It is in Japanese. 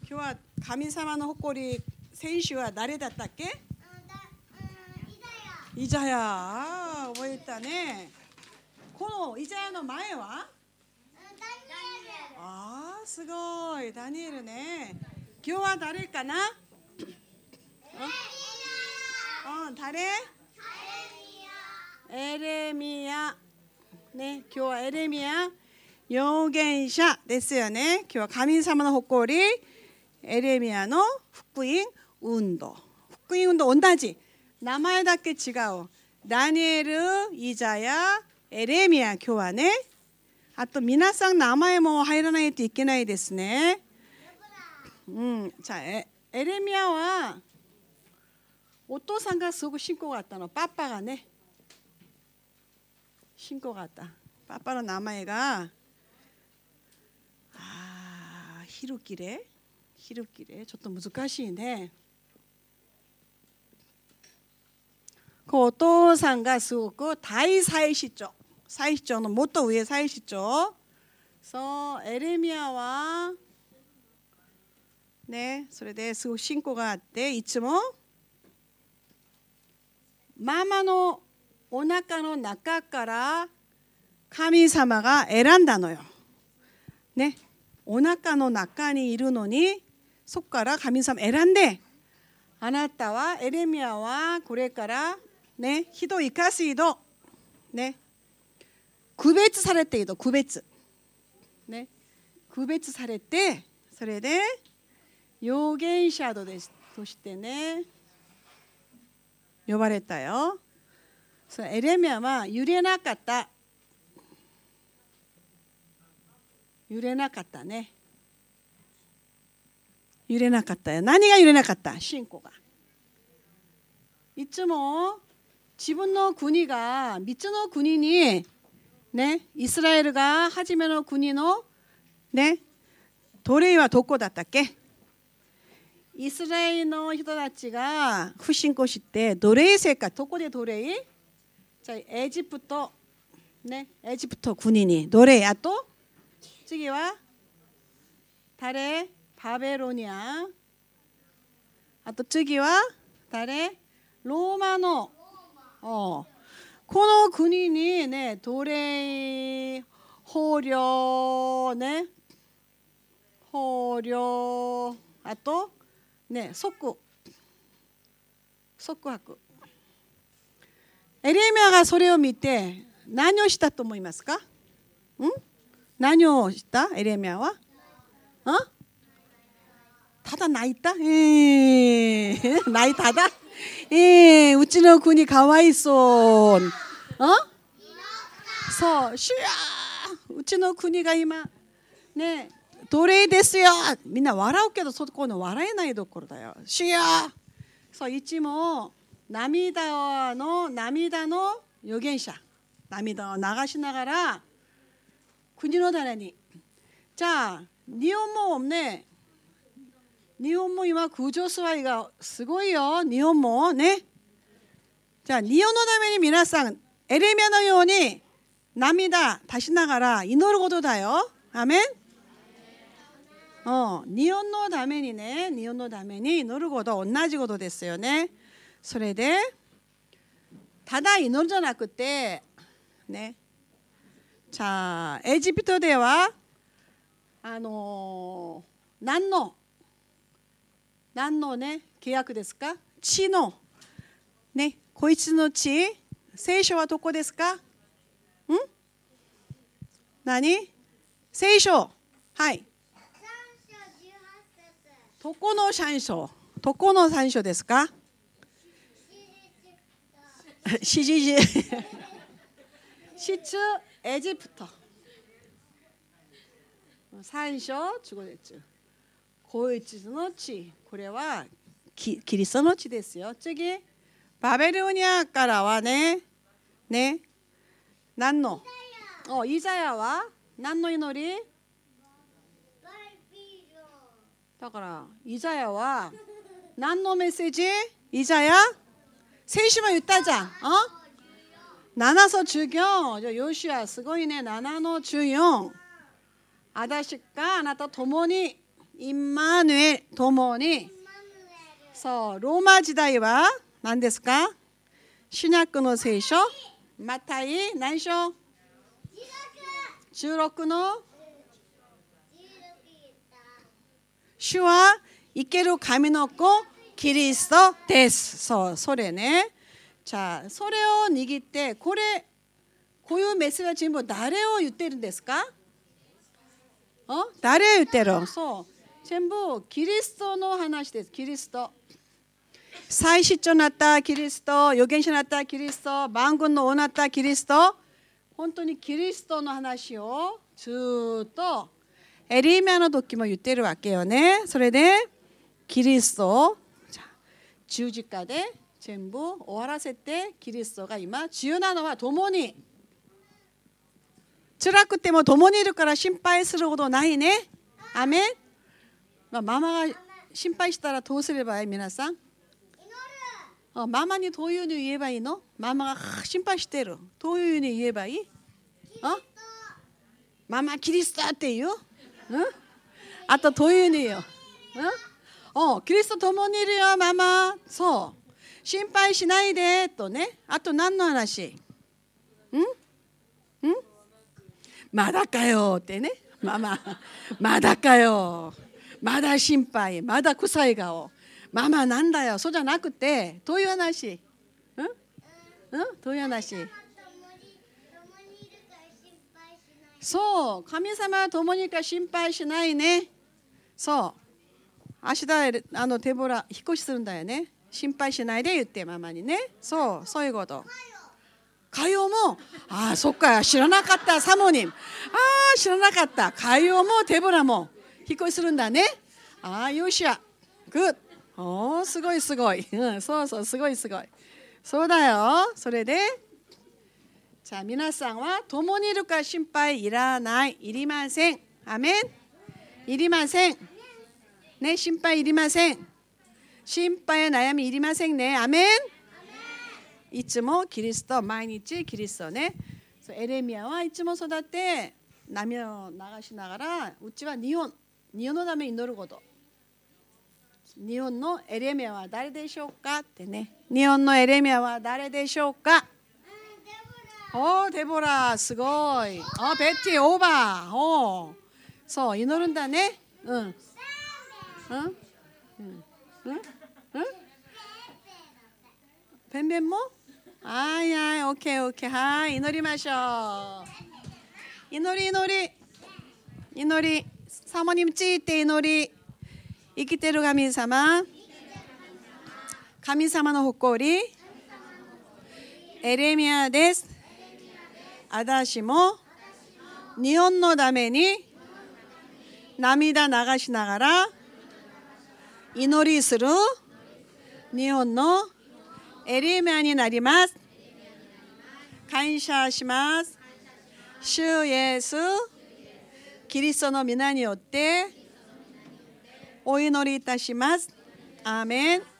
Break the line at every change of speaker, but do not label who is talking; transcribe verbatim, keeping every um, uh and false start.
今日は神様の誇り、先週は誰だったっけ？イザヤ。ああ、覚えたね。このイザヤの前は？ああ、すごい。ダニエルね。今日は誰かな？うん、誰？エレミア。ね、今日はエレミア預言者ですよね。今日は神様の誇り、エレミアの福音運動。福音運動同じ。名前だけ違う。ダニエル、イザヤ、エレミア、今日はね。あと皆さん名前も入らないといけないですね。うん、じゃあエレミアはお父さんがすごく信仰があったの。パパがね、信仰があった。パパの名前があヒルキレヒルキレちょっと難しいね。お父さんがすごく大祭司長、祭司長のもっと上祭司長。そうエレミアはね、それですごく信仰があって、いつもママのお腹の中から神様が選んだのよ。ね、お腹の中にいるのに、そこから神様選んで、あなたはエレミアはこれからね、人を生かす人、ね、区別されている、区別、ね、区別されて、それで預言者としてね、呼ばれたよ。そエレミアは揺れなかった。揺れなかったね。揺れなかったよ。何が揺れなかった？信仰が。いつも自分の国がみっつの国にね、イスラエルが初めの国のね、奴隷はどこだったっけ？イスラエルの人たちが不信仰して奴隷生活、どこで奴隷？じゃあエジプトね、エジプト国に奴隷。あと次は誰？バベロニア。あと次は誰？ローマの。おこの国にね、奴隷、捕虜ね、捕虜、あとね、即即白。エレミアがそれを見て何をしたと思いますか？ん？何をしたエレミアは？ん？ただ泣いた？えー、泣いただ？えー、うちの国かわいそう。ん？そう、主やうちの国が今ね、奴隷ですよ。みんな笑うけどそこの笑えないどころだよ。主やそう、いつも涙の涙の預言者、涙を流しながら国のために。じゃあ日本もね、日本も今空上スワイがすごいよ。日本もね。じゃあ日本のために皆さんエレミアのように涙出しながら祈ることだよ。アメン。うん、日本のためにね、日本のために祈ることは同じことですよね。それでただ祈るじゃなくてね、じゃあエジプトではあのー、何の何のね契約ですか？地のね、こいつの地、聖書はどこですか？ん？何？聖書。はい。どこの三章？どこの三章ですか？シジジ出エジプト。三章中国です。こいつの地、これはキリストの地ですよ。次、バベロニアからはね、ね、何の？お、イザヤは何の祈り？だからイザヤは何のメッセージ？イザヤ？聖書も言ったじゃん。ななのじゅうよん。じゃあヨシュアすごいね。ななのじゅうよん。私があなたと共にインマヌエル共に。そう、ローマ時代は何ですか？新約の聖書、マタイ何章？じゅうろくの主は生ける神の子キリストです。そう、それね。じゃあそれを握って、これこういうメッセージは全部誰を言ってるんですか？어? 誰を言ってる？そう、全部キリストの話です。キリスト。祭司長になったキリスト、預言者になったキリスト、万軍の王になったキリスト、本当にキリストの話をずっとエリミヤの時も言ってるわけよね。それでキリストを十字架で全部終わらせて、キリストが今自由なのは共に、辛くても共にいるから心配することないね。アメン。まあ、ママが心配したらどうすればいい？皆さん、어, 마마にどういうふうに言えばいいの？ママが心配してる。どういうふうに言えばいい？어？ママキリストって言う？うん？あとどういうふうに言う？うん？어、キリスト共にいるよママ。そう。心配しないでとね。あと何の話？うん？うん？まだかよってね。ママ、まだかよ。まだ心配。まだ臭い顔。ママなんだよ。そうじゃなくて、どういう話？うん？うん？どういう話？そう、神様は共にいるから心配しないね。そう。明日あの手ぶら引っ越しするんだよね。心配しないで言ってママにね。そう、そういうこと。かよも、ああ、そっか、知らなかった、サモニン。ああ、知らなかった。かよも手ぶらも引っ越しするんだね。ああ、よっしゃ。グッ。おー、すごいすごい、うん、そうそう、すごいすごい、そうだよ。それでじゃあ皆さんは共にいるから心配いらない、いりません。アメン。いりませんね。心配いりません。心配や悩みいりませんね。アメン。いつもキリスト、毎日キリストね。エレミヤはいつも育て涙を流しながら、うちは日本日本のために祈ること。日本のエレミヤは誰でしょうかってね。日本のエレミヤは誰でしょうか？おー、デボラ、すごい。あ、ベッティ、オーバー。おー、そう、祈るんだね。うん。うん。うん。うん。うん。ペンペンも？はいはい、オッケーオッケー。はい、祈りましょう。祈り祈り。祈り。サモについて祈り。生きてる神様、神様の誇り、エレミヤです。私も日本のために涙流しながら祈りする日本のエレミヤになります。感謝します。主イエス、キリストの皆によってお祈りいたします。アーメン。